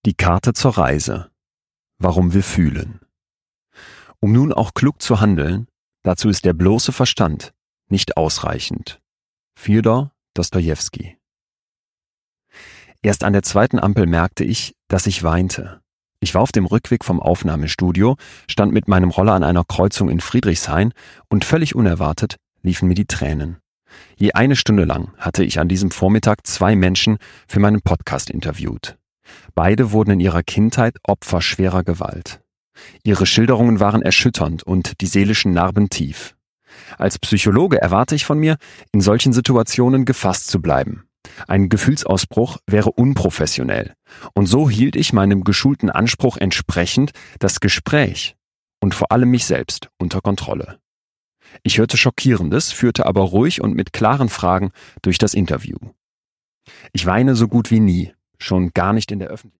Die Karte zur Reise. Warum wir fühlen. Um nun auch klug zu handeln, dazu ist der bloße Verstand nicht ausreichend. Fjodor Dostojewski. Erst an der zweiten Ampel merkte ich, dass ich weinte. Ich war auf dem Rückweg vom Aufnahmestudio, stand mit meinem Roller an einer Kreuzung in Friedrichshain und völlig unerwartet liefen mir die Tränen. Je eine Stunde lang hatte ich an diesem Vormittag 2 Menschen für meinen Podcast interviewt. Beide wurden in ihrer Kindheit Opfer schwerer Gewalt. Ihre Schilderungen waren erschütternd und die seelischen Narben tief. Als Psychologe erwarte ich von mir, in solchen Situationen gefasst zu bleiben. Ein Gefühlsausbruch wäre unprofessionell. Und so hielt ich meinem geschulten Anspruch entsprechend das Gespräch und vor allem mich selbst unter Kontrolle. Ich hörte Schockierendes, führte aber ruhig und mit klaren Fragen durch das Interview. Ich weine so gut wie nie, schon gar nicht in der Öffentlichkeit.